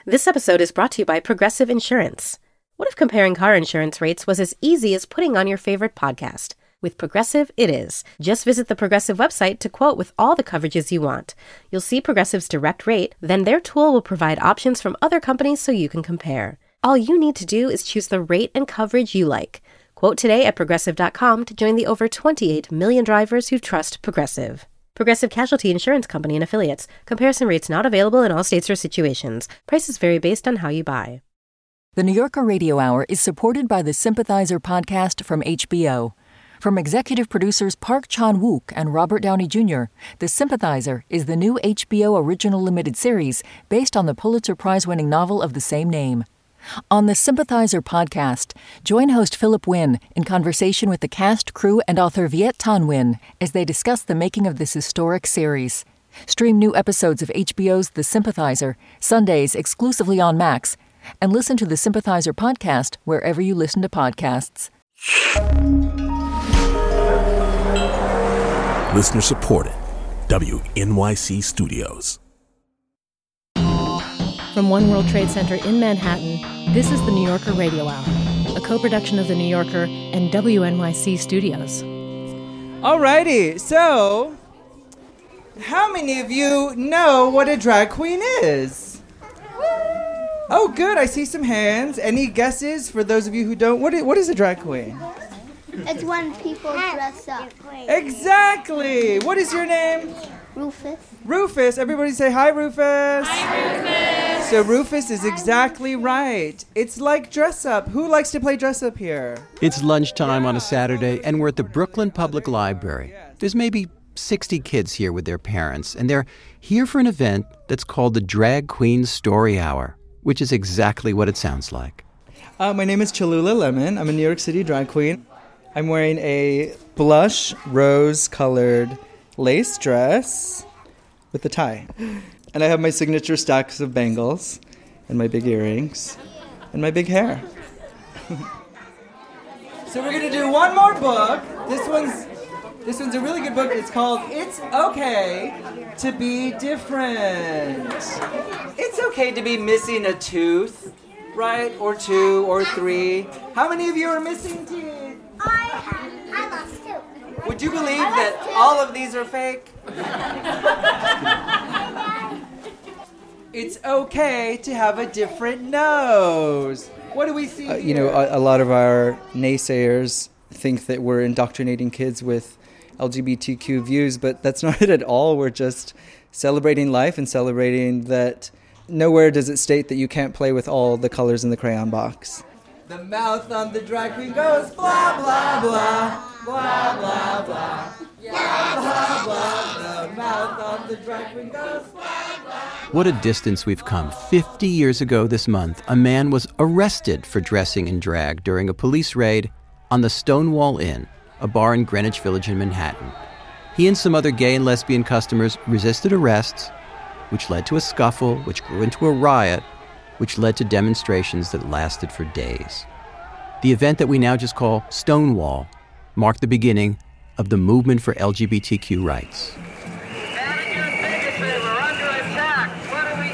This episode is brought to you by Progressive Insurance. What if comparing car insurance rates was as easy as putting on your favorite podcast? With Progressive, it is. Just visit the Progressive website to quote with all the coverages you want. You'll see Progressive's direct rate, then their tool will provide options from other companies so you can compare. All you need to do is choose the rate and coverage you like. Quote today at Progressive.com to join the over 28 million drivers who trust Progressive. Progressive Casualty Insurance Company and Affiliates. Comparison rates not available in all states or situations. Prices vary based on how you buy. The New Yorker Radio Hour is supported by the Sympathizer podcast from HBO. From executive producers Park Chan-wook and Robert Downey Jr., The Sympathizer is the new HBO original limited series based on the Pulitzer Prize-winning novel of the same name. On the Sympathizer podcast, join host Philip Wynn in conversation with the cast, crew, and author Viet Thanh Nguyen as they discuss the making of this historic series. Stream new episodes of HBO's The Sympathizer, Sundays exclusively on Max, and listen to the Sympathizer podcast wherever you listen to podcasts. Listener supported. WNYC Studios. From One World Trade Center in Manhattan, this is the New Yorker Radio Hour, a co-production of The New Yorker and WNYC Studios. Alrighty, so how many of you know what a drag queen is? Oh, good, I see some hands. Any guesses for those of you who don't? What is a drag queen? It's when people dress up. Exactly. What is your name? Rufus. Rufus. Everybody say hi, Rufus. Hi, Rufus. So Rufus is exactly right. It's like dress up. Who likes to play dress up here? It's lunchtime on a Saturday, and we're at the Brooklyn Public Library. There's maybe 60 kids here with their parents, and they're here for an event that's called the Drag Queen Story Hour, which is exactly what it sounds like. My name is Cholula Lemon. I'm a New York City drag queen. I'm wearing a blush rose-colored lace dress with a tie. And I have my signature stacks of bangles and my big earrings and my big hair. So we're going to do one more book. This one's a really good book. It's called It's Okay to Be Different. It's okay to be missing a tooth, right? Or two or three. How many of you are missing teeth? I lost two. Would you believe that all of these are fake? It's okay to have a different nose. What do we see here? A lot of our naysayers think that we're indoctrinating kids with LGBTQ views, but that's not it at all. We're just celebrating life and celebrating that nowhere does it state that you can't play with all the colors in the crayon box. The mouth on the drag queen goes blah, blah, blah, blah, blah, blah, blah, blah, blah. The mouth on the drag queen goes blah, blah. What a distance we've come. 50 years ago this month, a man was arrested for dressing in drag during a police raid on the Stonewall Inn, a bar in Greenwich Village in Manhattan. He and some other gay and lesbian customers resisted arrests, which led to a scuffle, which grew into a riot, which led to demonstrations that lasted for days. The event that we now just call Stonewall marked the beginning of the movement for LGBTQ rights. We're under attack. What do we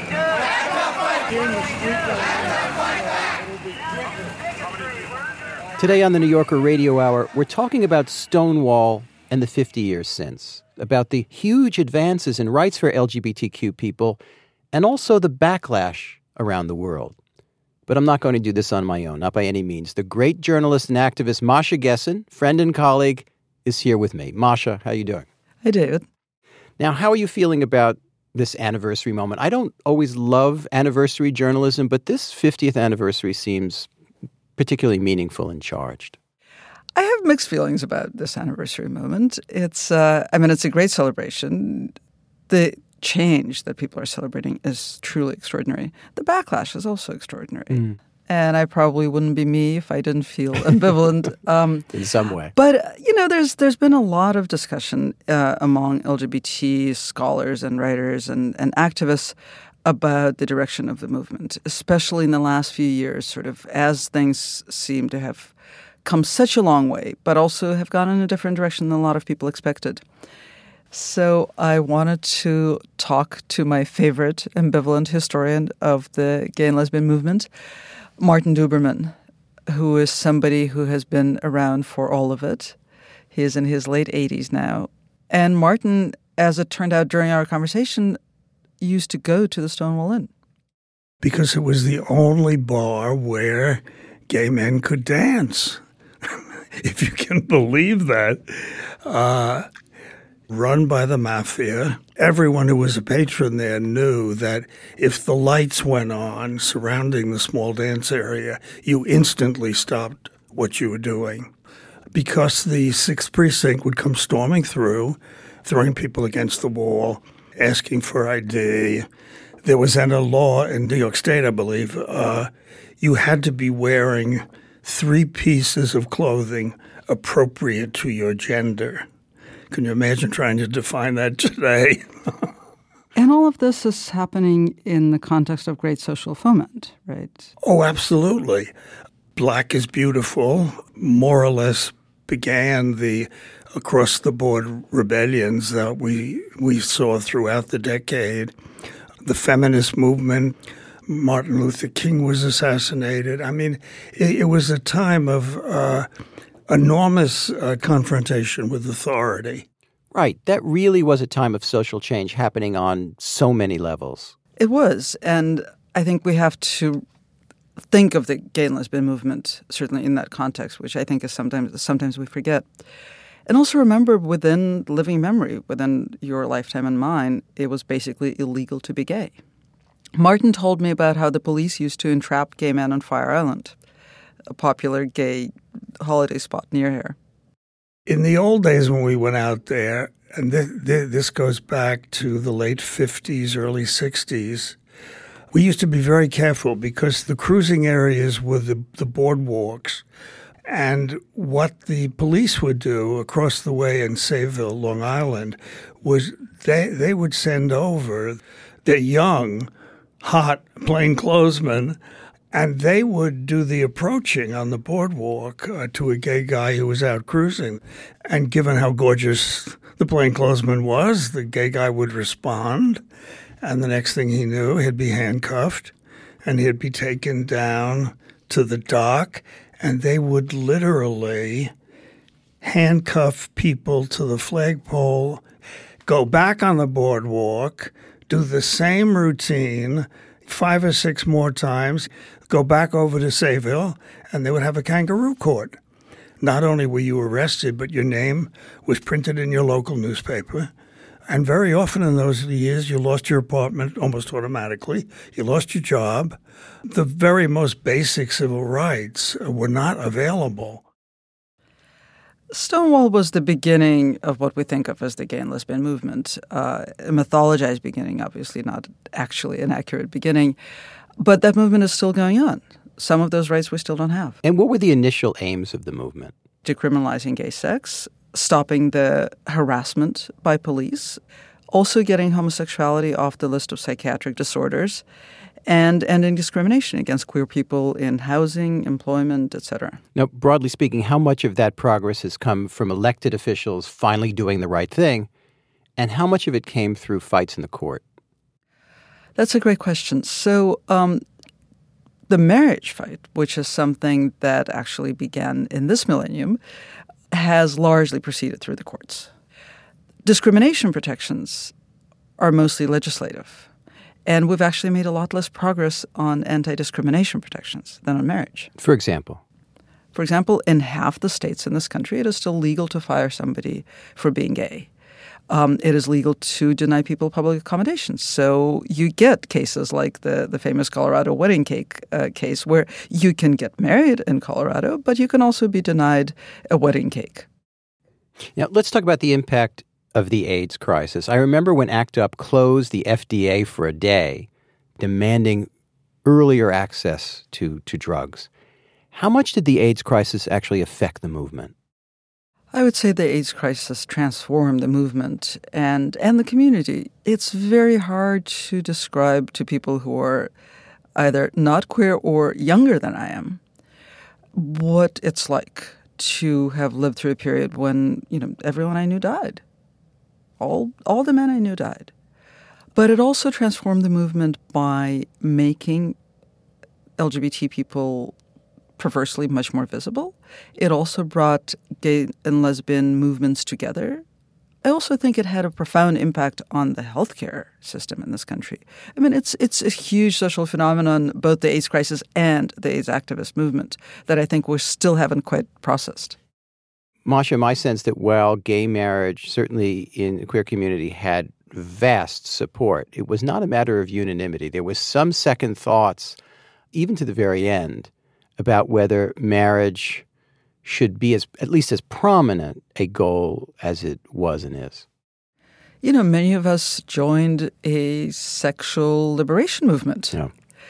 do? Today on the New Yorker Radio Hour, we're talking about Stonewall and the 50 years since, about the huge advances in rights for LGBTQ people, and also the backlash around the world. But I'm not going to do this on my own, not by any means. The great journalist and activist Masha Gessen, friend and colleague, is here with me. Masha, how are you doing? Hi, David. Now, how are you feeling about this anniversary moment? I don't always love anniversary journalism, but this 50th anniversary seems particularly meaningful and charged. I have mixed feelings about this anniversary moment. It's a great celebration. The change that people are celebrating is truly extraordinary. The backlash is also extraordinary. And I probably wouldn't be me if I didn't feel ambivalent. In some way. But, there's been a lot of discussion among LGBT scholars and writers and activists about the direction of the movement, especially in the last few years, sort of as things seem to have come such a long way, but also have gone in a different direction than a lot of people expected. So I wanted to talk to my favorite ambivalent historian of the gay and lesbian movement, Martin Duberman, who is somebody who has been around for all of it. He is in his late 80s now. And Martin, as it turned out during our conversation, used to go to the Stonewall Inn. Because it was the only bar where gay men could dance. If you can believe that. Run by the mafia. Everyone who was a patron there knew that if the lights went on surrounding the small dance area, you instantly stopped what you were doing. Because the 6th Precinct would come storming through, throwing people against the wall, asking for ID. There was then a law in New York State, I believe, you had to be wearing 3 pieces of clothing appropriate to your gender. Can you imagine trying to define that today? And all of this is happening in the context of great social foment, right? Oh, absolutely. Black is Beautiful more or less began the across-the-board rebellions that we saw throughout the decade. The feminist movement, Martin Luther King was assassinated. I mean, it was a time of enormous confrontation with authority. Right. That really was a time of social change happening on so many levels. It was. And I think we have to think of the gay and lesbian movement, certainly in that context, which I think is sometimes we forget. And also remember, within living memory, within your lifetime and mine, it was basically illegal to be gay. Martin told me about how the police used to entrap gay men on Fire Island, a popular gay holiday spot near here. In the old days when we went out there, and this goes back to the late 50s, early 60s, we used to be very careful because the cruising areas were the boardwalks. And what the police would do across the way in Sayville, Long Island, was they would send over the young, hot plainclothesmen, and they would do the approaching on the boardwalk to a gay guy who was out cruising. And given how gorgeous the plainclothesman was, the gay guy would respond. And the next thing he knew, he'd be handcuffed and he'd be taken down to the dock. And they would literally handcuff people to the flagpole, go back on the boardwalk, do the same routine 5 or 6 more times, go back over to Sayville, and they would have a kangaroo court. Not only were you arrested, but your name was printed in your local newspaper. And very often in those years, you lost your apartment almost automatically. You lost your job. The very most basic civil rights were not available. Stonewall was the beginning of what we think of as the gay and lesbian movement, a mythologized beginning, obviously not actually an accurate beginning. But that movement is still going on. Some of those rights we still don't have. And what were the initial aims of the movement? Decriminalizing gay sex, stopping the harassment by police, also getting homosexuality off the list of psychiatric disorders, and ending discrimination against queer people in housing, employment, etc. Now, broadly speaking, how much of that progress has come from elected officials finally doing the right thing, and how much of it came through fights in the court? That's a great question. So the marriage fight, which is something that actually began in this millennium, has largely proceeded through the courts. Discrimination protections are mostly legislative. And we've actually made a lot less progress on anti-discrimination protections than on marriage. For example? For example, in half the states in this country, it is still legal to fire somebody for being gay. It is legal to deny people public accommodations. So you get cases like the famous Colorado wedding cake case where you can get married in Colorado, but you can also be denied a wedding cake. Now, let's talk about the impact of the AIDS crisis. I remember when ACT UP closed the FDA for a day, demanding earlier access to drugs. How much did the AIDS crisis actually affect the movement? I would say the AIDS crisis transformed the movement and the community. It's very hard to describe to people who are either not queer or younger than I am what it's like to have lived through a period when, everyone I knew died. All the men I knew died. But it also transformed the movement by making LGBT people perversely much more visible. It also brought gay and lesbian movements together. I also think it had a profound impact on the healthcare system in this country. I mean, it's a huge social phenomenon, both the AIDS crisis and the AIDS activist movement, that I think we still haven't quite processed. Masha, my sense that while gay marriage, certainly in the queer community, had vast support, it was not a matter of unanimity. There was some second thoughts, even to the very end, about whether marriage should be at least as prominent a goal as it was and is. You know, many of us joined a sexual liberation movement. Yeah.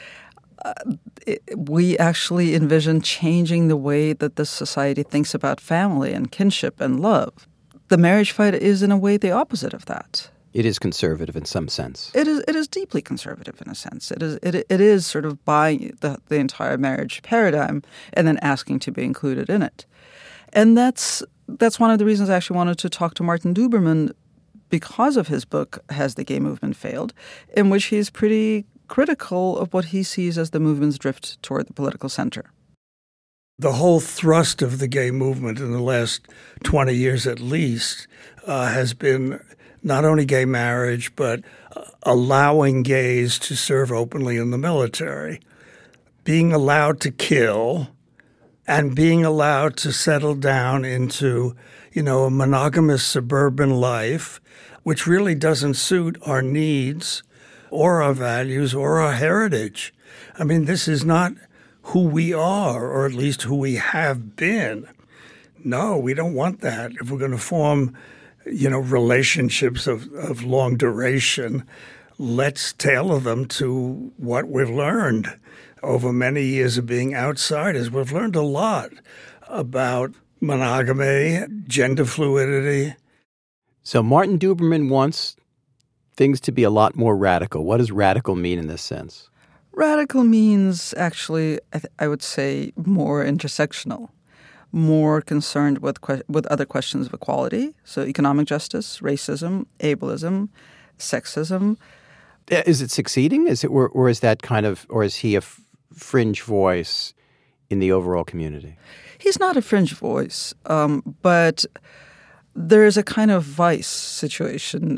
We actually envision changing the way that this society thinks about family and kinship and love. The marriage fight is, in a way, the opposite of that. It is conservative in some sense. It is deeply conservative in a sense. It is sort of buying the entire marriage paradigm and then asking to be included in it. And that's one of the reasons I actually wanted to talk to Martin Duberman, because of his book, Has the Gay Movement Failed?, in which he's pretty critical of what he sees as the movement's drift toward the political center. The whole thrust of the gay movement in the last 20 years at least has been not only gay marriage, but allowing gays to serve openly in the military, being allowed to kill, and being allowed to settle down into, a monogamous suburban life, which really doesn't suit our needs or our values or our heritage. I mean, this is not who we are, or at least who we have been. No, we don't want that. If we're going to form relationships of long duration, let's tailor them to what we've learned over many years of being outsiders. We've learned a lot about monogamy, gender fluidity. So Martin Duberman wants things to be a lot more radical. What does radical mean in this sense? Radical means actually, I would say, more intersectional. More concerned with other questions of equality, so economic justice, racism, ableism, sexism. Is it succeeding? Is it, or is that kind of, or is he a fringe voice in the overall community? He's not a fringe voice, but there is a kind of vice situation,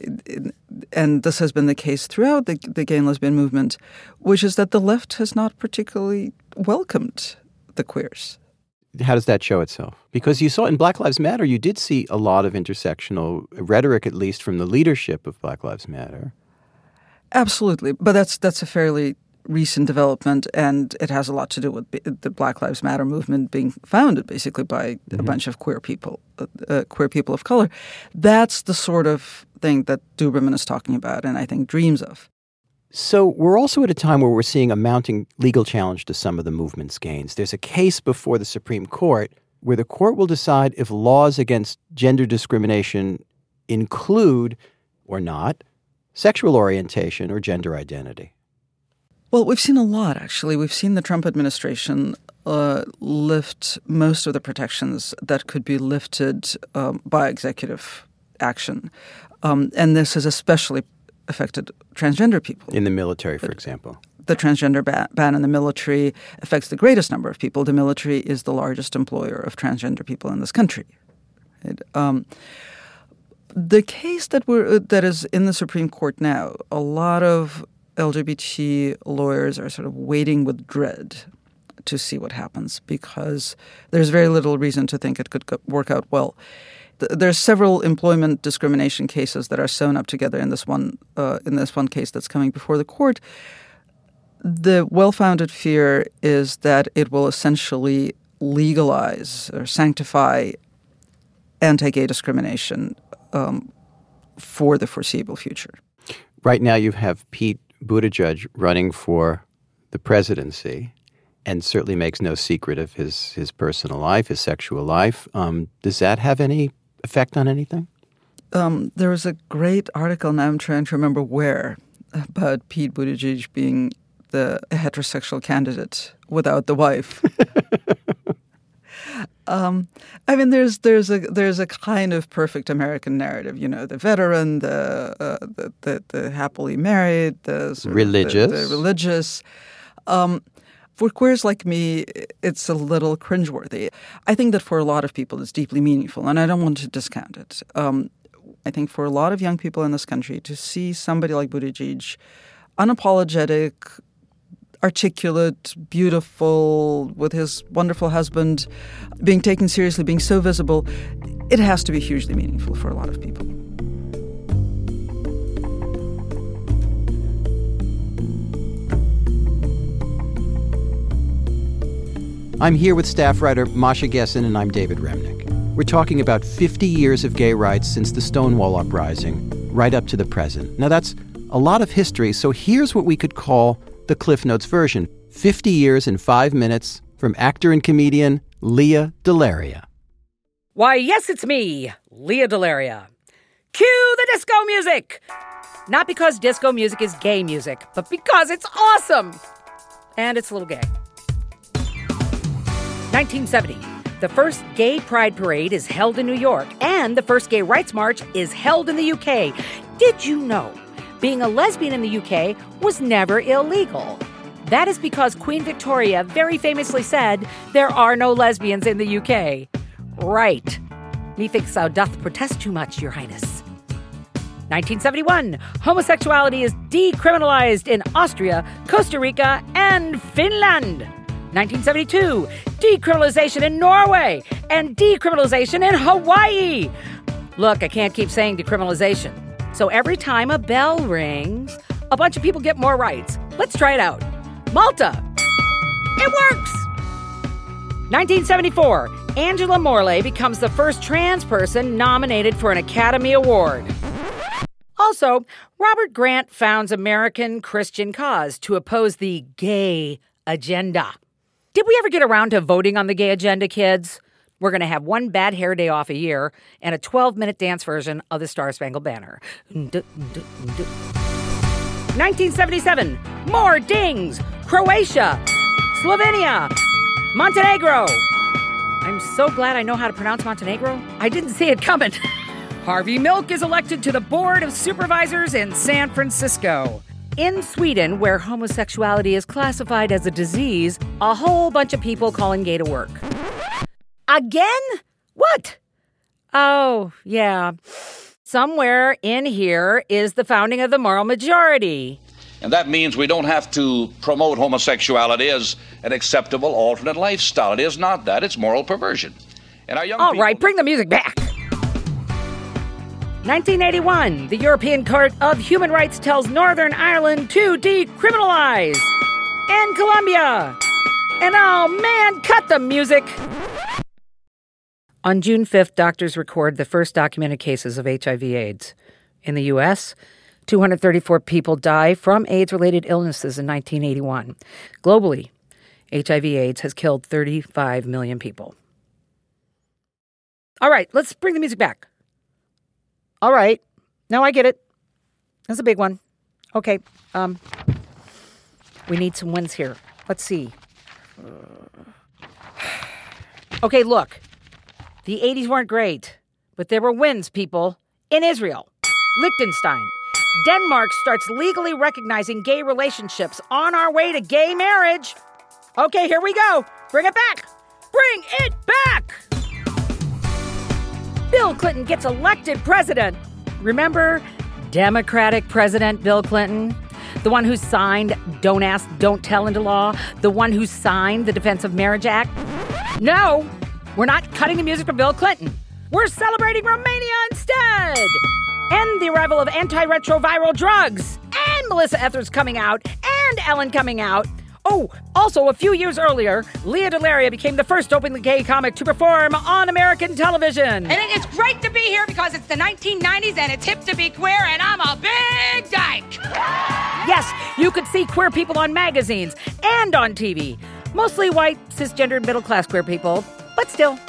and this has been the case throughout the gay and lesbian movement, which is that the left has not particularly welcomed the queers. How does that show itself? Because you saw in Black Lives Matter, you did see a lot of intersectional rhetoric, at least from the leadership of Black Lives Matter. Absolutely. But that's a fairly recent development, and it has a lot to do with the Black Lives Matter movement being founded basically by a bunch of queer people of color. That's the sort of thing that Duberman is talking about and I think dreams of. So we're also at a time where we're seeing a mounting legal challenge to some of the movement's gains. There's a case before the Supreme Court where the court will decide if laws against gender discrimination include, or not, sexual orientation or gender identity. Well, we've seen a lot, actually. We've seen the Trump administration lift most of the protections that could be lifted by executive action. And this has especially affected transgender people. In the military, for example. The transgender ban in the military affects the greatest number of people. The military is the largest employer of transgender people in this country. The case that is in the Supreme Court now, a lot of LGBT lawyers are sort of waiting with dread to see what happens because there's very little reason to think it could work out well. There's several employment discrimination cases that are sewn up together in this one case that's coming before the court. The well-founded fear is that it will essentially legalize or sanctify anti-gay discrimination for the foreseeable future. Right now you have Pete Buttigieg running for the presidency and certainly makes no secret of his personal life, his sexual life. Does that have any effect on anything? There was a great article, now I'm trying to remember where, about Pete Buttigieg being the heterosexual candidate without the wife. I mean, there's a kind of perfect American narrative, you know, the veteran, the happily married, the sort religious, the religious. For queers like me, it's a little cringeworthy. I think that for a lot of people, it's deeply meaningful, and I don't want to discount it. I think for a lot of young people in this country, to see somebody like Buttigieg, unapologetic, articulate, beautiful, with his wonderful husband, being taken seriously, being so visible, it has to be hugely meaningful for a lot of people. I'm here with staff writer Masha Gessen, and I'm David Remnick. We're talking about 50 years of gay rights since the Stonewall Uprising, right up to the present. Now, that's a lot of history, so here's what we could call the Cliff Notes version. 50 years in 5 minutes from actor and comedian Lea DeLaria. Why, yes, it's me, Lea DeLaria. Cue the disco music! Not because disco music is gay music, but because it's awesome! And it's a little gay. 1970. The first gay pride parade is held in New York, and the first gay rights march is held in the UK. Did you know being a lesbian in the UK was never illegal? That is because Queen Victoria very famously said, "There are no lesbians in the UK." Right. Methinks thou doth protest too much, Your Highness. 1971. Homosexuality is decriminalized in Austria, Costa Rica, and Finland. 1972, decriminalization in Norway and decriminalization in Hawaii. Look, I can't keep saying decriminalization. So every time a bell rings, a bunch of people get more rights. Let's try it out. Malta. It works! 1974, Angela Morley becomes the first trans person nominated for an Academy Award. Also, Robert Grant founds American Christian Cause to oppose the gay agenda. Did we ever get around to voting on the gay agenda, kids? We're going to have one bad hair day off a year and a 12-minute dance version of the Star-Spangled Banner. 1977, more dings. Croatia, Slovenia, Montenegro. I'm so glad I know how to pronounce Montenegro. I didn't see it coming. Harvey Milk is elected to the Board of Supervisors in San Francisco. In Sweden, where homosexuality is classified as a disease, a whole bunch of people calling gay to work. Again? What? Oh, yeah. Somewhere in here is the founding of the moral majority. And that means we don't have to promote homosexuality as an acceptable alternate lifestyle. It is not that. It's moral perversion. And our young All people... right, bring the music back. 1981, the European Court of Human Rights tells Northern Ireland to decriminalize. And Colombia. And oh man, cut the music. On June 5th, doctors record the first documented cases of HIV/AIDS. In the U.S., 234 people die from AIDS-related illnesses in 1981. Globally, HIV/AIDS has killed 35 million people. All right, let's bring the music back. All right. Now I get it. That's a big one. Okay. We need some wins here. Let's see. Okay, look. The 80s weren't great, but there were wins, people. In Israel, Liechtenstein, Denmark starts legally recognizing gay relationships on our way to gay marriage. Okay, here we go. Bring it back. Bring it back. Bill Clinton gets elected president. Remember Democratic President Bill Clinton? The one who signed Don't Ask, Don't Tell into law? The one who signed the Defense of Marriage Act? No, we're not cutting the music for Bill Clinton. We're celebrating Romania instead. And the arrival of antiretroviral drugs. And Melissa Etheridge coming out. And Ellen coming out. Oh, also, a few years earlier, Lea DeLaria became the first openly gay comic to perform on American television. And it's great to be here because it's the 1990s and it's hip to be queer and I'm a big dyke. Yes, you could see queer people on magazines and on TV. Mostly white, cisgendered, middle-class queer people, but still.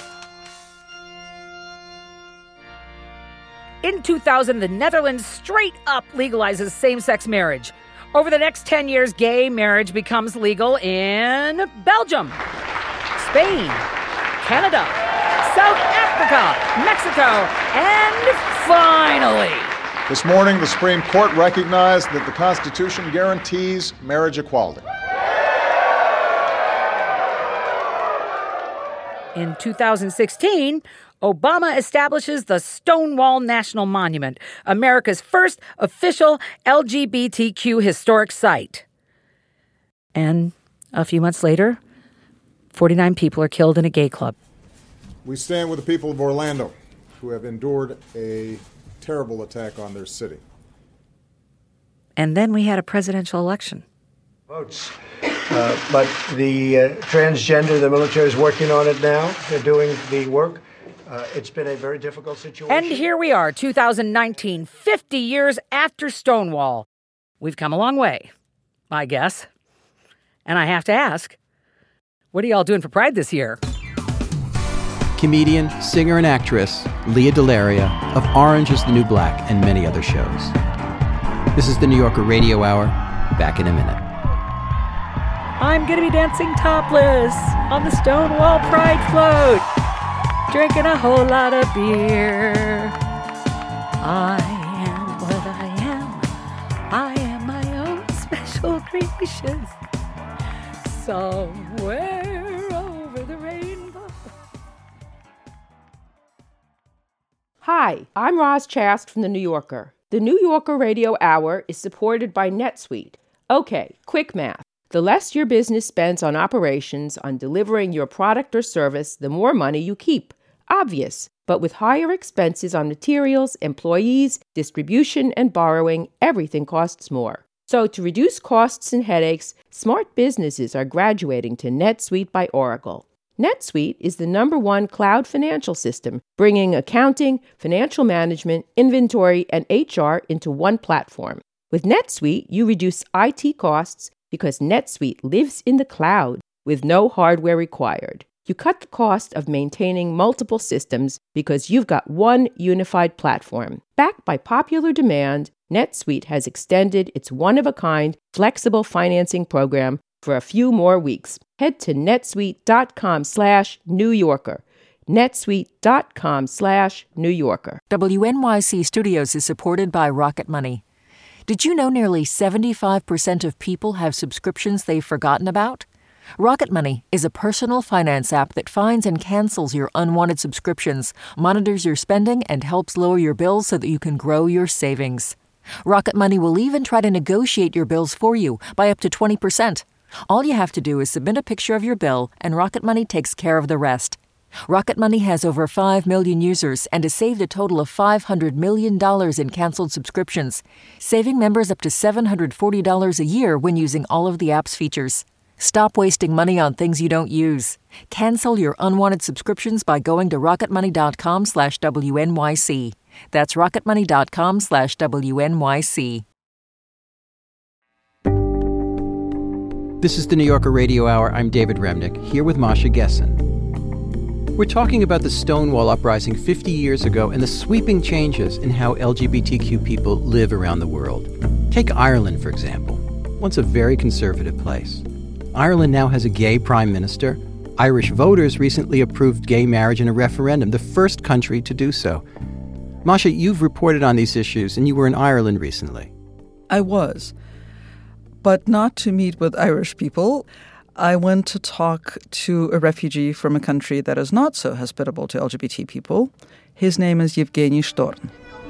In 2000, the Netherlands straight up legalizes same-sex marriage. Over the next 10 years, gay marriage becomes legal in Belgium, Spain, Canada, South Africa, Mexico, and finally... This morning, the Supreme Court recognized that the Constitution guarantees marriage equality. In 2016, Obama establishes the Stonewall National Monument, America's first official LGBTQ historic site. And a few months later, 49 people are killed in a gay club. We stand with the people of Orlando who have endured a terrible attack on their city. And then we had a presidential election. Votes. But the transgender, the military is working on it now. They're doing the work. It's been a very difficult situation. And here we are, 2019, 50 years after Stonewall. We've come a long way, I guess. And I have to ask, what are y'all doing for Pride this year? Comedian, singer, and actress Leah Delaria of Orange is the New Black and many other shows. This is the New Yorker Radio Hour. Back in a minute. I'm going to be dancing topless on the Stonewall Pride float, drinking a whole lot of beer. I am what I am. I am my own special creation. Somewhere over the rainbow. Hi, I'm Roz Chast from The New Yorker. The New Yorker Radio Hour is supported by NetSuite. Okay, quick math. The less your business spends on operations, on delivering your product or service, the more money you keep. Obvious. But with higher expenses on materials, employees, distribution, and borrowing, everything costs more. So to reduce costs and headaches, smart businesses are graduating to NetSuite by Oracle. NetSuite is the #1 cloud financial system, bringing accounting, financial management, inventory, and HR into one platform. With NetSuite, you reduce IT costs because NetSuite lives in the cloud with no hardware required. You cut the cost of maintaining multiple systems because you've got one unified platform. Backed by popular demand, NetSuite has extended its one-of-a-kind flexible financing program for a few more weeks. Head to netsuite.com/New Yorker. netsuite.com/New Yorker. WNYC Studios is supported by Rocket Money. Did you know nearly 75% of people have subscriptions they've forgotten about? Rocket Money is a personal finance app that finds and cancels your unwanted subscriptions, monitors your spending, and helps lower your bills so that you can grow your savings. Rocket Money will even try to negotiate your bills for you by up to 20%. All you have to do is submit a picture of your bill, and Rocket Money takes care of the rest. Rocket Money has over 5 million users and has saved a total of $500 million in canceled subscriptions, saving members up to $740 a year when using all of the app's features. Stop wasting money on things you don't use. Cancel your unwanted subscriptions by going to rocketmoney.com/WNYC. That's rocketmoney.com/WNYC. This is the New Yorker Radio Hour. I'm David Remnick, here with Masha Gessen. We're talking about the Stonewall Uprising 50 years ago and the sweeping changes in how LGBTQ people live around the world. Take Ireland, for example, once a very conservative place. Ireland now has a gay prime minister. Irish voters recently approved gay marriage in a referendum, the first country to do so. Masha, you've reported on these issues, and you were in Ireland recently. I was, but not to meet with Irish people. I went to talk to a refugee from a country that is not so hospitable to LGBT people. His name is Yevgeny Shtorn.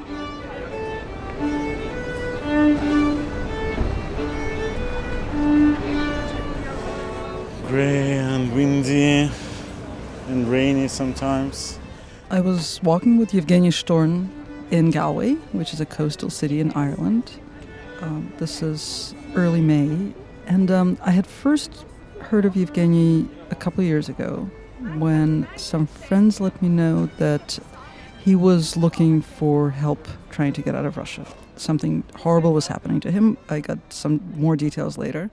Gray and windy and rainy sometimes. I was walking with Yevgeny Shtorn in Galway, which is a coastal city in Ireland. This is early May. And I had first heard of Yevgeny a couple of years ago when some friends let me know that he was looking for help trying to get out of Russia. Something horrible was happening to him. I got some more details later.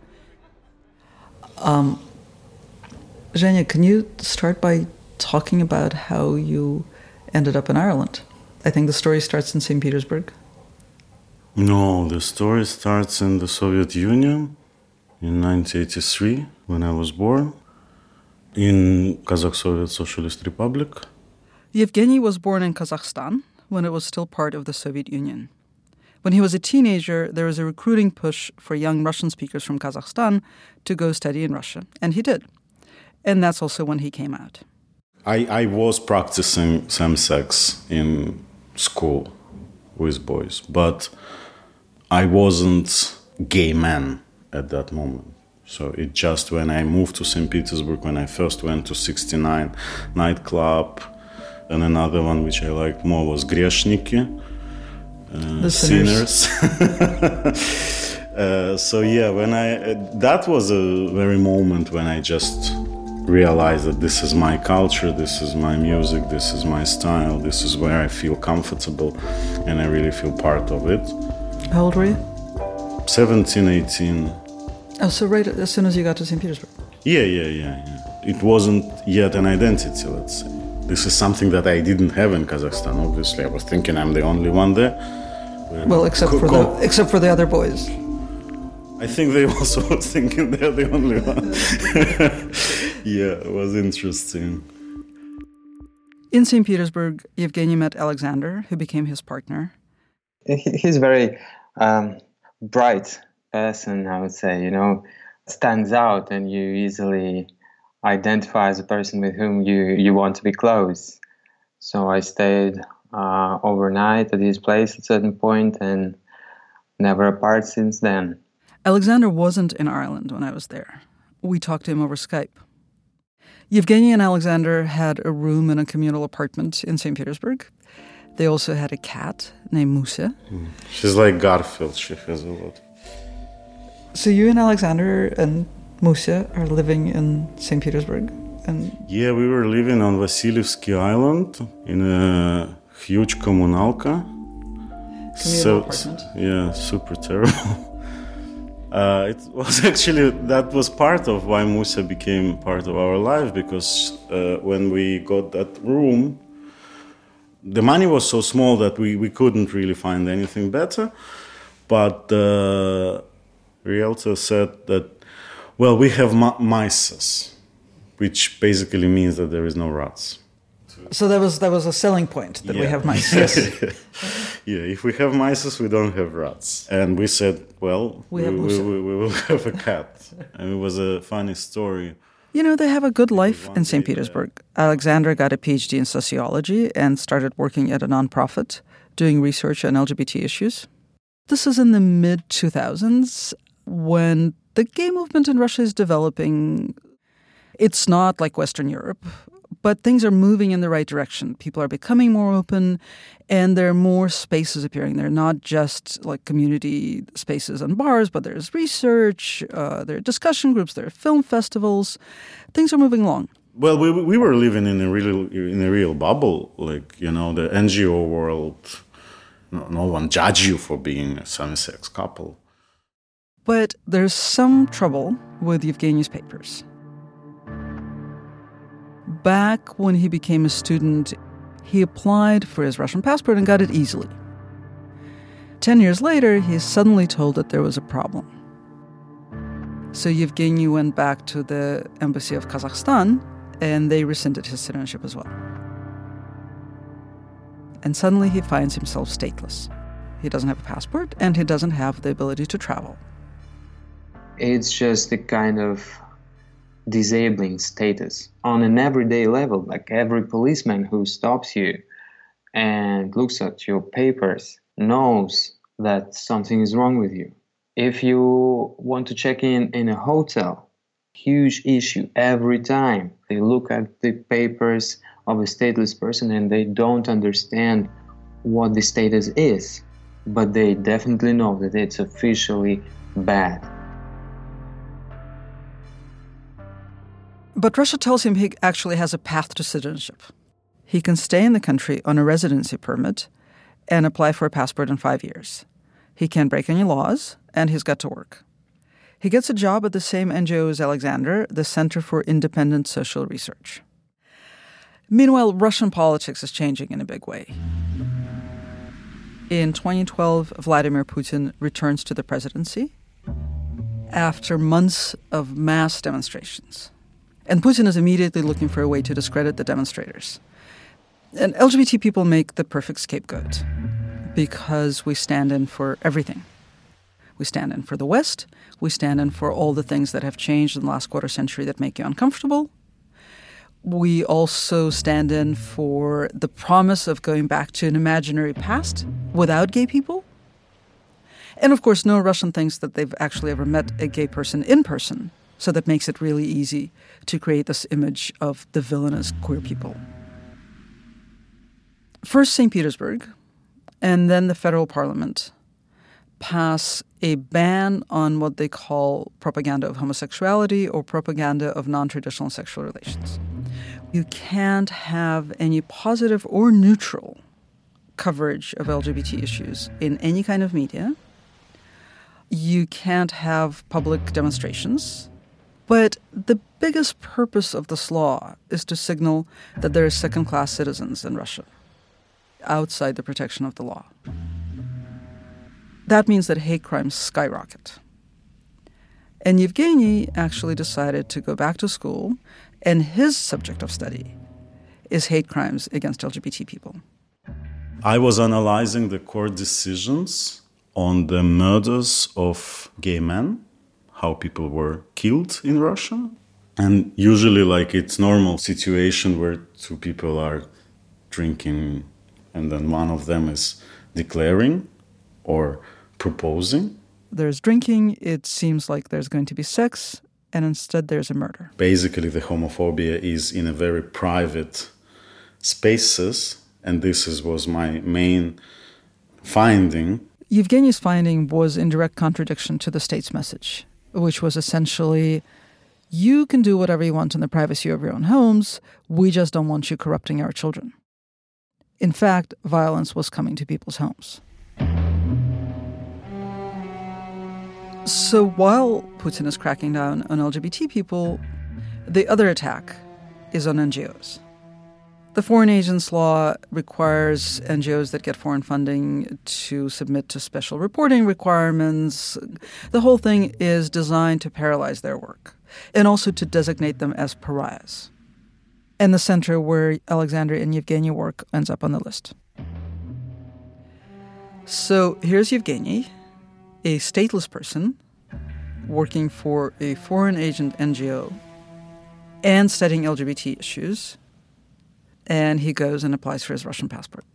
Zhenya, can you start by talking about how you ended up in Ireland? I think the story starts in St. Petersburg. No, the story starts in the Soviet Union in 1983, when I was born, in Kazakh Soviet Socialist Republic. Yevgeny was born in Kazakhstan when it was still part of the Soviet Union. When he was a teenager, there was a recruiting push for young Russian speakers from Kazakhstan to go study in Russia, and he did. And that's also when he came out. I was practicing same-sex in school with boys, but I wasn't gay man at that moment. So it just when I moved to St. Petersburg, when I first went to 69 nightclub, and another one which I liked more was Greshniki, the sinners. So yeah, that was a very moment when I just realized that this is my culture, this is my music, this is my style, this is where I feel comfortable, and I really feel part of it. How old were you? 17, 18. Oh, so right as soon as you got to St. Petersburg? Yeah. It wasn't yet an identity, let's say. This is something that I didn't have in Kazakhstan, obviously. I was thinking I'm the only one there. Well, except for the other boys. I think they also were thinking they're the only one. Yeah, it was interesting. In St. Petersburg, Yevgeny met Alexander, who became his partner. He's a very bright person, I would say, stands out, and you easily identify as a person with whom you want to be close. So I stayed overnight at his place at a certain point and never apart since then. Alexander wasn't in Ireland when I was there. We talked to him over Skype. Yevgeny and Alexander had a room in a communal apartment in St. Petersburg. They also had a cat named Musa. She's like Garfield. She has a lot. So you and Alexander and Musa are living in St. Petersburg? Yeah, we were living on Vasilievsky Island in a huge communalka. Apartment. Yeah, super terrible. It was actually, that was part of why Musa became part of our life, because when we got that room, the money was so small that we couldn't really find anything better. But the realtor said that, well, we have mices, which basically means that there is no rats. So that was a selling point, that we have mice. Yes. Yeah, if we have mice, we don't have rats. And we said, well, we will have a cat. And it was a funny story. They have a good life in St. Petersburg. Alexander got a PhD in sociology and started working at a nonprofit, doing research on LGBT issues. This is in the mid-2000s, when the gay movement in Russia is developing. It's not like Western Europe, but things are moving in the right direction. People are becoming more open, and there are more spaces appearing. They're not just like community spaces and bars, but there's research, there are discussion groups, there are film festivals. Things are moving along. Well, we were living in a real bubble, like, the NGO world. No one judged you for being a same-sex couple. But there's some trouble with Yevgeny's papers. Back when he became a student, he applied for his Russian passport and got it easily. 10 years later, he's suddenly told that there was a problem. So Yevgeny went back to the embassy of Kazakhstan, and they rescinded his citizenship as well. And suddenly he finds himself stateless. He doesn't have a passport, and he doesn't have the ability to travel. It's just a kind of disabling status on an everyday level. Like every policeman who stops you and looks at your papers knows that something is wrong with you. If you want to check in a hotel, huge issue every time. They look at the papers of a stateless person and they don't understand what the status is, but they definitely know that it's officially bad. But Russia tells him he actually has a path to citizenship. He can stay in the country on a residency permit and apply for a passport in 5 years. He can't break any laws, and he's got to work. He gets a job at the same NGO as Alexander, the Center for Independent Social Research. Meanwhile, Russian politics is changing in a big way. In 2012, Vladimir Putin returns to the presidency after months of mass demonstrations. And Putin is immediately looking for a way to discredit the demonstrators. And LGBT people make the perfect scapegoat because we stand in for everything. We stand in for the West. We stand in for all the things that have changed in the last quarter century that make you uncomfortable. We also stand in for the promise of going back to an imaginary past without gay people. And of course, no Russian thinks that they've actually ever met a gay person in person. So that makes it really easy to create this image of the villainous queer people. First, St. Petersburg, and then the federal parliament pass a ban on what they call propaganda of homosexuality or propaganda of non-traditional sexual relations. You can't have any positive or neutral coverage of LGBT issues in any kind of media. You can't have public demonstrations. But the biggest purpose of this law is to signal that there are second-class citizens in Russia outside the protection of the law. That means that hate crimes skyrocket. And Yevgeny actually decided to go back to school, and his subject of study is hate crimes against LGBT people. I was analyzing the court decisions on the murders of gay men, how people were killed in Russia. And usually, like, it's normal situation where two people are drinking and then one of them is declaring or proposing. There's drinking, it seems like there's going to be sex, and instead there's a murder. Basically, the homophobia is in a very private spaces, and was my main finding. Yevgeny's finding was in direct contradiction to the state's message, which was essentially, you can do whatever you want in the privacy of your own homes, we just don't want you corrupting our children. In fact, violence was coming to people's homes. So while Putin is cracking down on LGBT people, the other attack is on NGOs. The Foreign Agents Law requires NGOs that get foreign funding to submit to special reporting requirements. The whole thing is designed to paralyze their work and also to designate them as pariahs. And the center where Alexander and Yevgeny work ends up on the list. So here's Yevgeny, a stateless person working for a foreign agent NGO and studying LGBT issues. And he goes and applies for his Russian passport.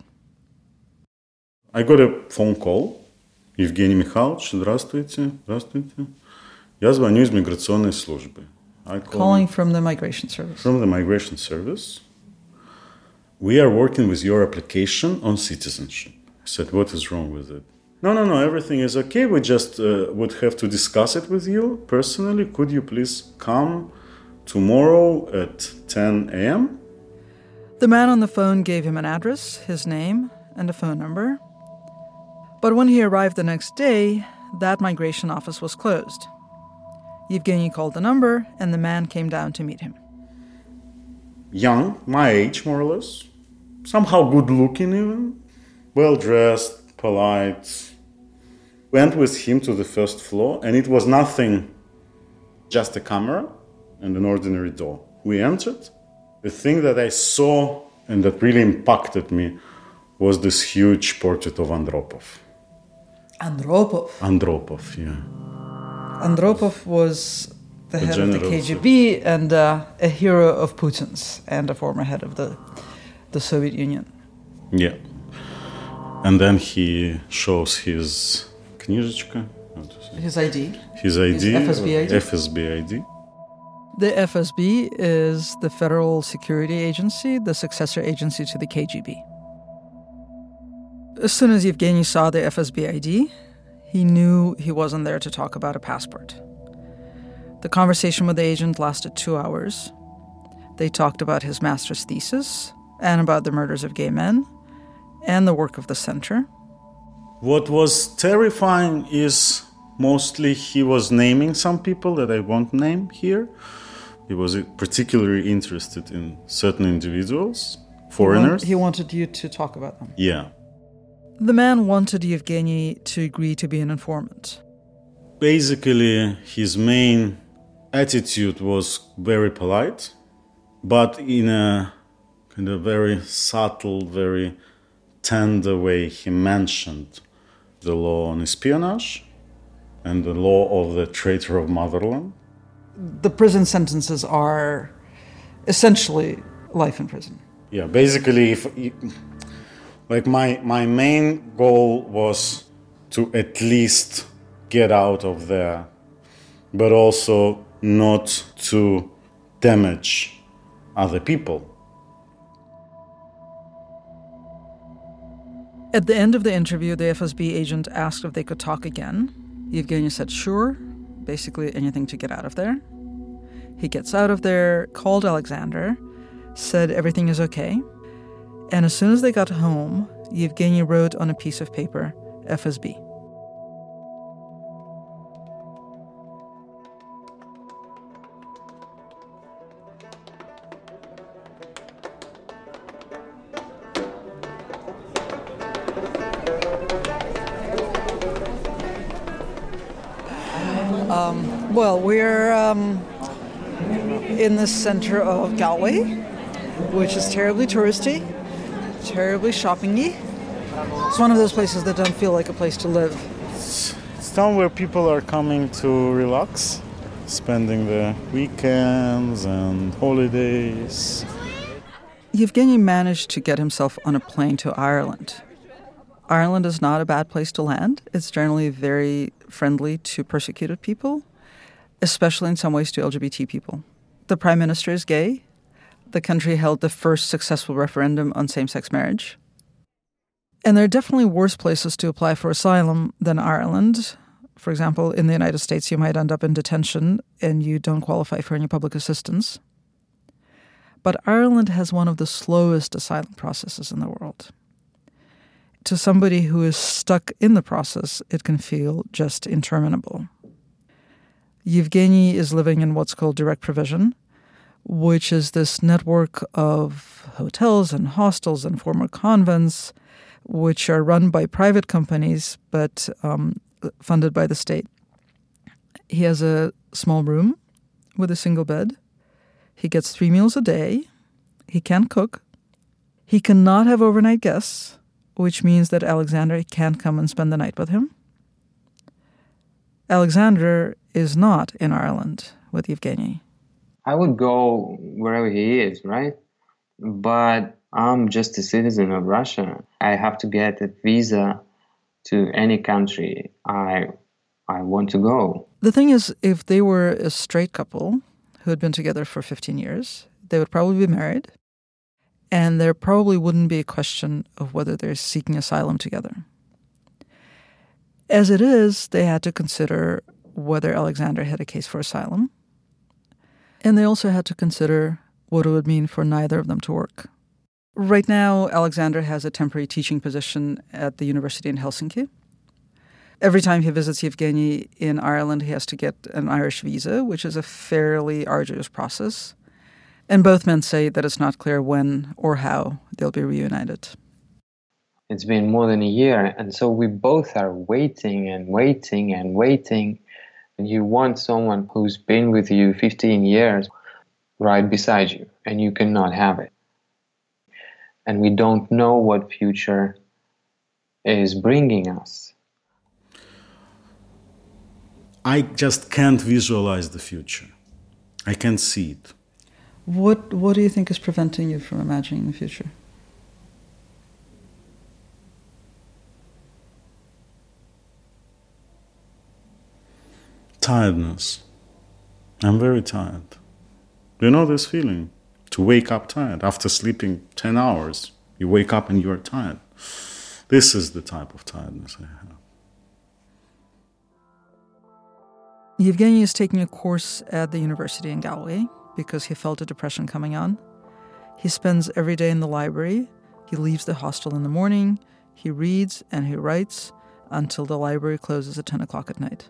I got a phone call. Евгений Михайлович, здравствуйте, здравствуйте. Я звоню из миграционной службы. Calling from the migration service. From the migration service. We are working with your application on citizenship. I said, what is wrong with it? No, everything is okay. We just would have to discuss it with you personally. Could you please come tomorrow at 10 a.m.? The man on the phone gave him an address, his name, and a phone number. But when he arrived the next day, that migration office was closed. Yevgeny called the number, and the man came down to meet him. Young, my age, more or less. Somehow good-looking even. Well-dressed, polite. Went with him to the first floor, and it was nothing, just a camera and an ordinary door. We entered. The thing that I saw and that really impacted me was this huge portrait of Andropov. Andropov, yeah. Andropov was the head of the KGB and a hero of Putin's and a former head of the Soviet Union. Yeah. And then he shows his книжечка. His ID. His ID. His FSB ID. FSB ID. The FSB is the Federal Security Agency, the successor agency to the KGB. As soon as Yevgeny saw the FSB ID, he knew he wasn't there to talk about a passport. The conversation with the agent lasted 2 hours. They talked about his master's thesis and about the murders of gay men and the work of the center. What was terrifying is mostly he was naming some people that I won't name here. He was particularly interested in certain individuals, foreigners. He wanted you to talk about them. Yeah. The man wanted Yevgeny to agree to be an informant. Basically, his main attitude was very polite, but in a in a very subtle, very tender way, he mentioned the law on espionage and the law of the traitor of motherland. The prison sentences are essentially life in prison. Yeah, basically, my main goal was to at least get out of there, but also not to damage other people. At the end of the interview, the FSB agent asked if they could talk again. Yevgeny said sure, basically anything to get out of there. He gets out of there, called Alexander, said everything is okay. And as soon as they got home, Yevgeny wrote on a piece of paper, FSB. We're in the center of Galway, which is terribly touristy, terribly shopping-y. It's one of those places that don't feel like a place to live. It's a town where people are coming to relax, spending the weekends and holidays. Yevgeny managed to get himself on a plane to Ireland. Ireland is not a bad place to land. It's generally very friendly to persecuted people, especially in some ways to LGBT people. The prime minister is gay. The country held the first successful referendum on same-sex marriage. And there are definitely worse places to apply for asylum than Ireland. For example, in the United States, you might end up in detention and you don't qualify for any public assistance. But Ireland has one of the slowest asylum processes in the world. To somebody who is stuck in the process, it can feel just interminable. Yevgeny is living in what's called direct provision, which is this network of hotels and hostels and former convents, which are run by private companies but funded by the state. He has a small room with a single bed. He gets 3 meals a day. He can't cook. He cannot have overnight guests, which means that Alexander can't come and spend the night with him. Alexander is not in Ireland with Yevgeny. I would go wherever he is, right? But I'm just a citizen of Russia. I have to get a visa to any country I want to go. The thing is, if they were a straight couple who had been together for 15 years, they would probably be married, and there probably wouldn't be a question of whether they're seeking asylum together. As it is, they had to consider whether Alexander had a case for asylum, and they also had to consider what it would mean for neither of them to work. Right now, Alexander has a temporary teaching position at the university in Helsinki. Every time he visits Yevgeny in Ireland, he has to get an Irish visa, which is a fairly arduous process. And both men say that it's not clear when or how they'll be reunited. It's been more than a year, and so we both are waiting and waiting and waiting. And you want someone who's been with you 15 years right beside you, and you cannot have it. And we don't know what future is bringing us. I just can't visualize the future. I can't see it. What do you think is preventing you from imagining the future? Tiredness. I'm very tired. Do you know this feeling? To wake up tired. After sleeping 10 hours, you wake up and you're tired. This is the type of tiredness I have. Yevgeny is taking a course at the university in Galway because he felt a depression coming on. He spends every day in the library. He leaves the hostel in the morning. He reads and he writes until the library closes at 10 o'clock at night.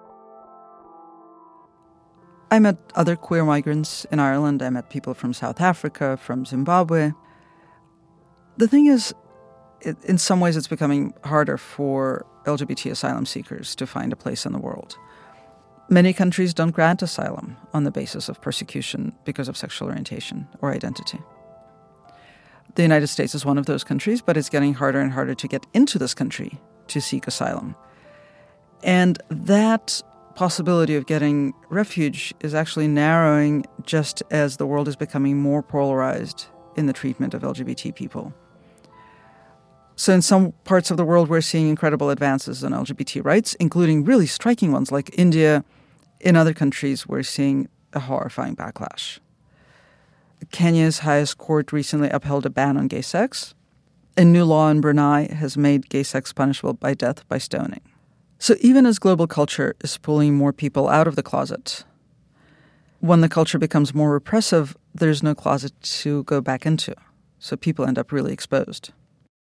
I met other queer migrants in Ireland. I met people from South Africa, from Zimbabwe. The thing is, in some ways it's becoming harder for LGBT asylum seekers to find a place in the world. Many countries don't grant asylum on the basis of persecution because of sexual orientation or identity. The United States is one of those countries, but it's getting harder and harder to get into this country to seek asylum. And that possibility of getting refuge is actually narrowing just as the world is becoming more polarized in the treatment of LGBT people. So in some parts of the world, we're seeing incredible advances in LGBT rights, including really striking ones like India. In other countries, we're seeing a horrifying backlash. Kenya's highest court recently upheld a ban on gay sex. A new law in Brunei has made gay sex punishable by death by stoning. So even as global culture is pulling more people out of the closet, when the culture becomes more repressive, there's no closet to go back into. So people end up really exposed.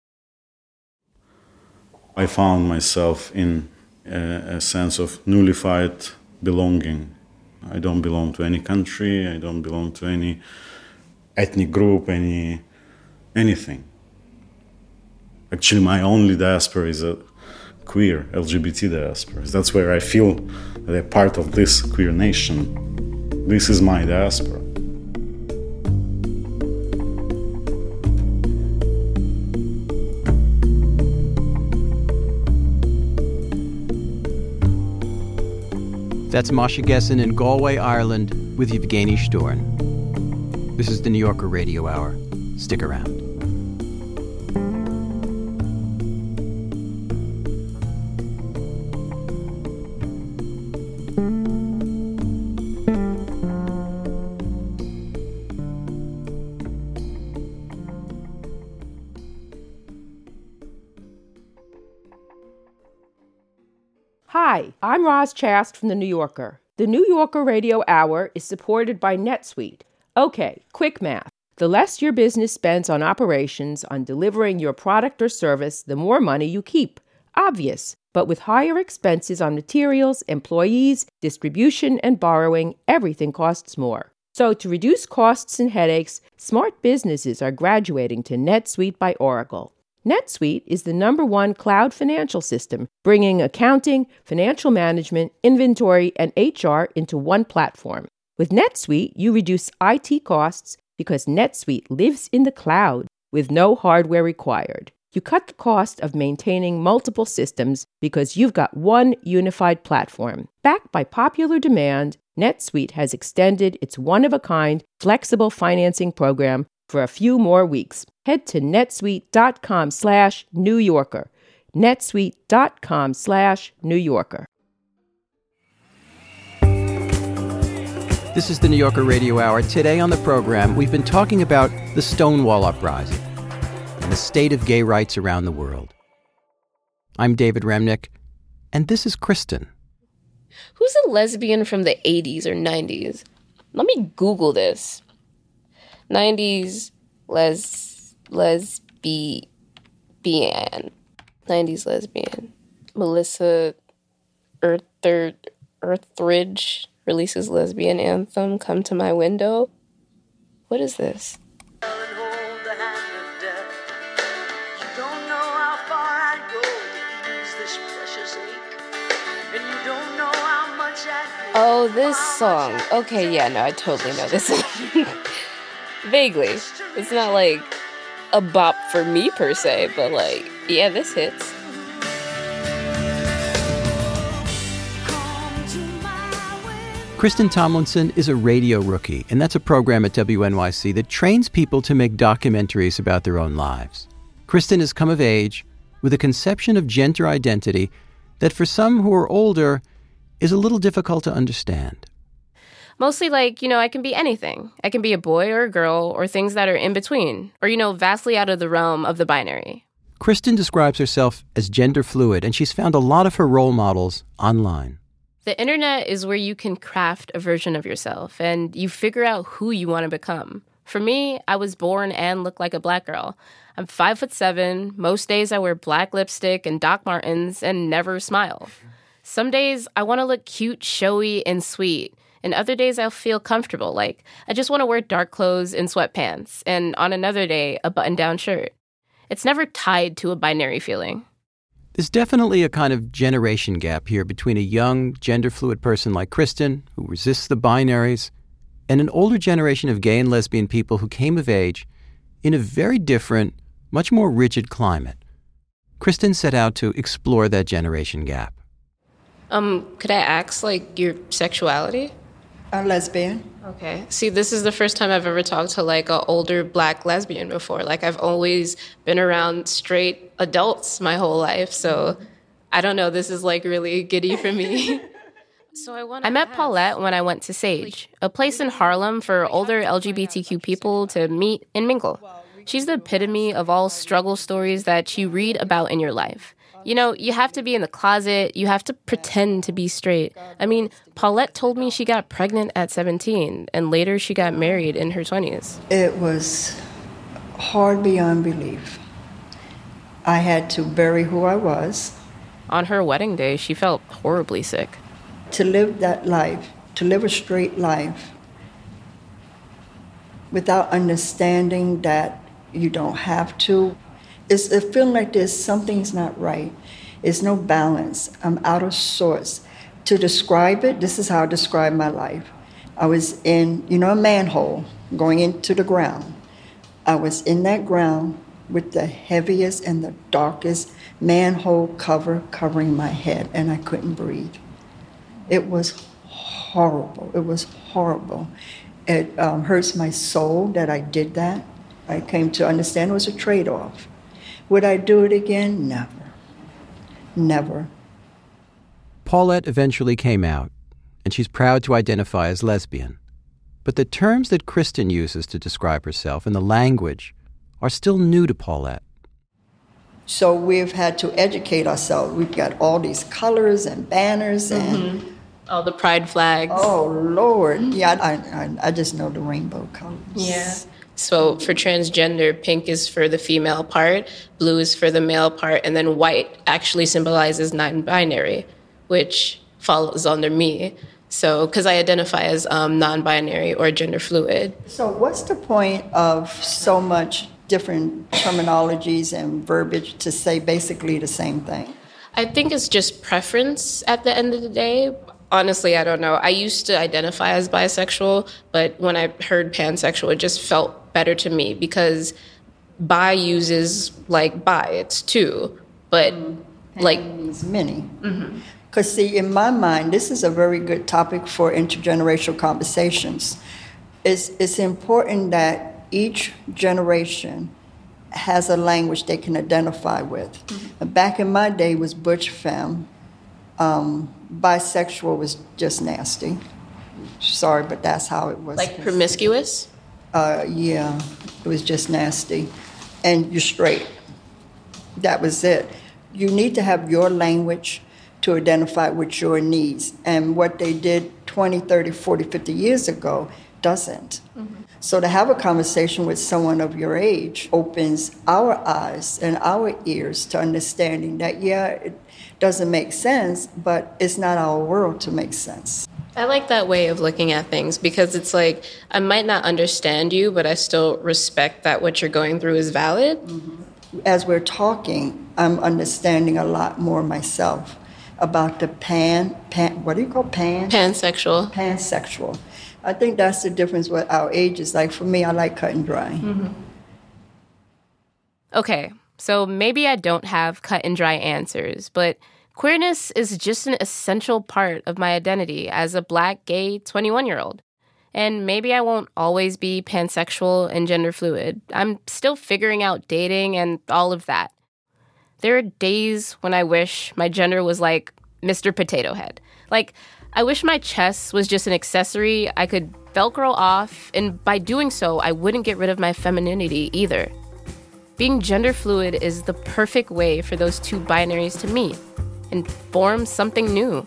I found myself in a sense of nullified belonging. I don't belong to any country. I don't belong to any ethnic group, anything. Actually, my only diaspora is a queer LGBT diaspora. That's where I feel that I'm part of this queer nation. This is my diaspora. That's Masha Gessen in Galway, Ireland, with Yevgeny Shturn. This is the New Yorker Radio Hour. Stick around. Hi, I'm Roz Chast from The New Yorker. The New Yorker Radio Hour is supported by NetSuite. Okay, quick math. The less your business spends on operations, on delivering your product or service, the more money you keep. Obvious. But with higher expenses on materials, employees, distribution, and borrowing, everything costs more. So to reduce costs and headaches, smart businesses are graduating to NetSuite by Oracle. NetSuite is the #1 cloud financial system, bringing accounting, financial management, inventory, and HR into one platform. With NetSuite, you reduce IT costs because NetSuite lives in the cloud with no hardware required. You cut the cost of maintaining multiple systems because you've got one unified platform. Backed by popular demand, NetSuite has extended its one-of-a-kind flexible financing program for a few more weeks. Head to netsuite.com/New Yorker. netsuite.com/New Yorker. This is the New Yorker Radio Hour. Today on the program, we've been talking about the Stonewall Uprising and the state of gay rights around the world. I'm David Remnick, and this is Kristen. Who's a lesbian from the 80s or 90s? Let me Google this. 90s lesbian. 90s lesbian. Melissa Earthridge releases lesbian anthem, Come to My Window. What is this? Oh, this song. Okay, yeah, no, I totally know this song. Vaguely. It's not like a bop for me per se, but like, yeah, this hits. Kristen Tomlinson is a radio rookie, and that's a program at WNYC that trains people to make documentaries about their own lives. Kristen has come of age with a conception of gender identity that for some who are older is a little difficult to understand. Mostly like, I can be anything. I can be a boy or a girl or things that are in between or, vastly out of the realm of the binary. Kristen describes herself as gender fluid, and she's found a lot of her role models online. The internet is where you can craft a version of yourself and you figure out who you want to become. For me, I was born and look like a black girl. I'm 5'7". Most days I wear black lipstick and Doc Martens and never smile. Some days I want to look cute, showy, and sweet. And other days I'll feel comfortable, like I just want to wear dark clothes and sweatpants. And on another day, a button-down shirt. It's never tied to a binary feeling. There's definitely a kind of generation gap here between a young, gender-fluid person like Kristen, who resists the binaries, and an older generation of gay and lesbian people who came of age in a very different, much more rigid climate. Kristen set out to explore that generation gap. Could I ask, your sexuality? A lesbian. Okay. See, this is the first time I've ever talked to, an older Black lesbian before. I've always been around straight adults my whole life, so I don't know, this is, really giddy for me. I met Paulette when I went to Sage, a place in Harlem for older LGBTQ people to meet and mingle. She's the epitome of all struggle stories that you read about in your life. You have to be in the closet, you have to pretend to be straight. Paulette told me she got pregnant at 17, and later she got married in her 20s. It was hard beyond belief. I had to bury who I was. On her wedding day, she felt horribly sick. To live that life, to live a straight life, without understanding that you don't have to, it's a feeling like something's not right. There's no balance. I'm out of sorts. To describe it, this is how I describe my life. I was in, a manhole going into the ground. I was in that ground with the heaviest and the darkest manhole covering my head, and I couldn't breathe. It was horrible. It was horrible. It hurts my soul that I did that. I came to understand it was a trade-off. Would I do it again? Never. Never. Paulette eventually came out, and she's proud to identify as lesbian. But the terms that Kristen uses to describe herself and the language are still new to Paulette. So we've had to educate ourselves. We've got all these colors and banners and... All the pride flags. Oh, Lord. Yeah, I just know the rainbow colors. Yeah. So for transgender, pink is for the female part, blue is for the male part, and then white actually symbolizes non-binary, which follows under me. So, because I identify as non-binary or gender fluid. So what's the point of so much different terminologies and verbiage to say basically the same thing? I think it's just preference at the end of the day. Honestly, I don't know. I used to identify as bisexual, but when I heard pansexual, it just felt better to me because bi uses bi, it's two, but means many. Because see, in my mind, this is a very good topic for intergenerational conversations. It's important that each generation has a language they can identify with. Back in my day was butch femme. Bisexual was just nasty. Sorry, but that's how it was. Promiscuous? Yeah, it was just nasty. And you're straight. That was it. You need to have your language to identify with your needs. And what they did 20, 30, 40, 50 years ago doesn't. So to have a conversation with someone of your age opens our eyes and our ears to understanding that, it doesn't make sense, but it's not our world to make sense. I like that way of looking at things because it's I might not understand you, but I still respect that what you're going through is valid. As we're talking, I'm understanding a lot more myself about the what do you call pan? Pansexual. Pansexual. I think that's the difference with our ages. For me, I like cut and dry. Okay, so maybe I don't have cut and dry answers, but queerness is just an essential part of my identity as a Black, gay 21-year-old. And maybe I won't always be pansexual and gender fluid. I'm still figuring out dating and all of that. There are days when I wish my gender was like Mr. Potato Head. I wish my chest was just an accessory I could Velcro off, and by doing so, I wouldn't get rid of my femininity either. Being gender fluid is the perfect way for those two binaries to meet and form something new.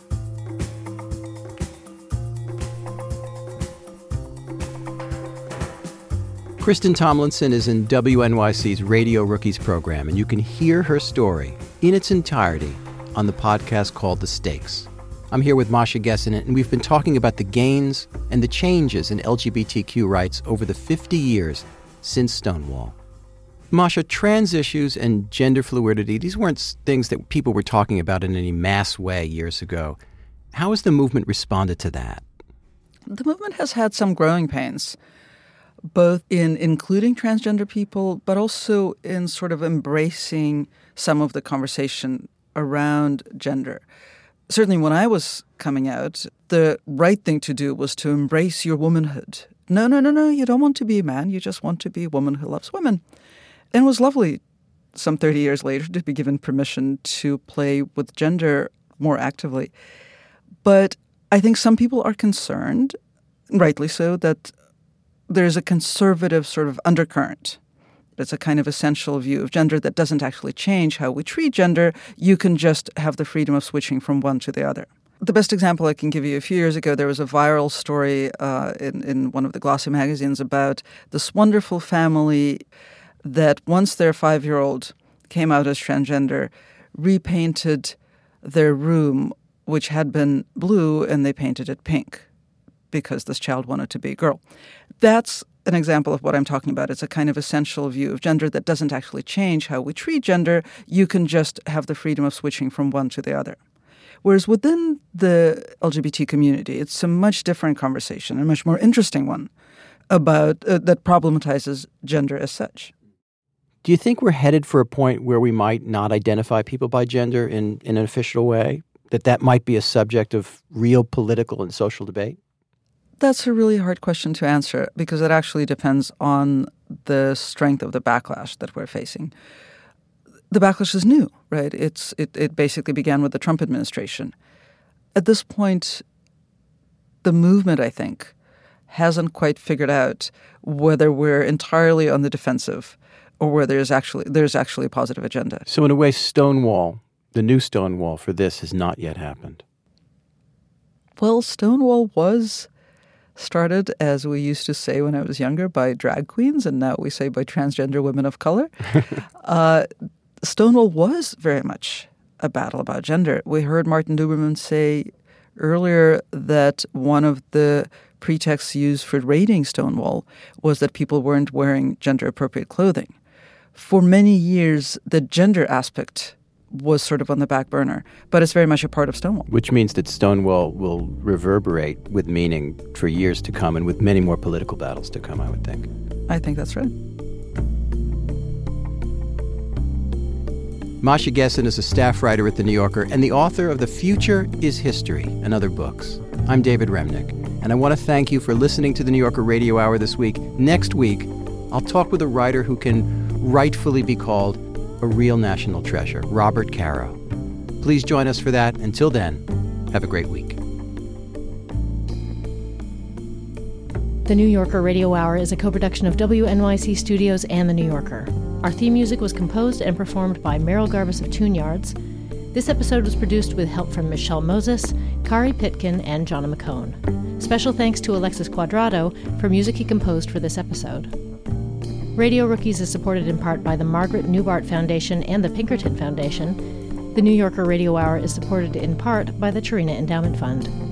Kristen Tomlinson is in WNYC's Radio Rookies program, and you can hear her story in its entirety on the podcast called The Stakes. I'm here with Masha Gessen, and we've been talking about the gains and the changes in LGBTQ rights over the 50 years since Stonewall. Masha, trans issues and gender fluidity, these weren't things that people were talking about in any mass way years ago. How has the movement responded to that? The movement has had some growing pains. both in including transgender people, but also in sort of embracing some of the conversation around gender. Certainly when I was coming out, the right thing to do was to embrace your womanhood. No, you don't want to be a man. You just want to be a woman who loves women. And it was lovely some 30 years later to be given permission to play with gender more actively. But I think some people are concerned, rightly so, that there's a conservative sort of undercurrent. It's a kind of essential view of gender that doesn't actually change how we treat gender. You can just have the freedom of switching from one to the other. The best example I can give you, a few years ago, there was a viral story in one of the glossy magazines about this wonderful family that once their 5-year-old came out as transgender, repainted their room, which had been blue, and they painted it pink because this child wanted to be a girl. That's an example of what I'm talking about. It's a kind of essential view of gender that doesn't actually change how we treat gender. You can just have the freedom of switching from one to the other. Whereas within the LGBT community, it's a much different conversation, a much more interesting one about that problematizes gender as such. Do you think we're headed for a point where we might not identify people by gender in an official way? That might be a subject of real political and social debate? That's a really hard question to answer because it actually depends on the strength of the backlash that we're facing. The backlash is new, right? It basically began with the Trump administration. At this point, the movement, I think, hasn't quite figured out whether we're entirely on the defensive or whether there's actually a positive agenda. So in a way, Stonewall, the new Stonewall for this has not yet happened. Well, Stonewall was started, as we used to say when I was younger, by drag queens, and now we say by transgender women of color. Stonewall was very much a battle about gender. We heard Martin Duberman say earlier that one of the pretexts used for raiding Stonewall was that people weren't wearing gender-appropriate clothing. For many years, the gender aspect was sort of on the back burner, but it's very much a part of Stonewall. Which means that Stonewall will reverberate with meaning for years to come and with many more political battles to come, I would think. I think that's right. Masha Gessen is a staff writer at The New Yorker and the author of The Future is History and Other Books. I'm David Remnick, and I want to thank you for listening to The New Yorker Radio Hour this week. Next week, I'll talk with a writer who can rightfully be called a real national treasure, Robert Caro. Please join us for that. Until then, have a great week. The New Yorker Radio Hour is a co-production of WNYC Studios and The New Yorker. Our theme music was composed and performed by Meryl Garbus of Tune Yards. This episode was produced with help from Michelle Moses, Kari Pitkin, and Jonna McCone. Special thanks to Alexis Cuadrado for music he composed for this episode. Radio Rookies is supported in part by the Margaret Newbart Foundation and the Pinkerton Foundation. The New Yorker Radio Hour is supported in part by the Tarina Endowment Fund.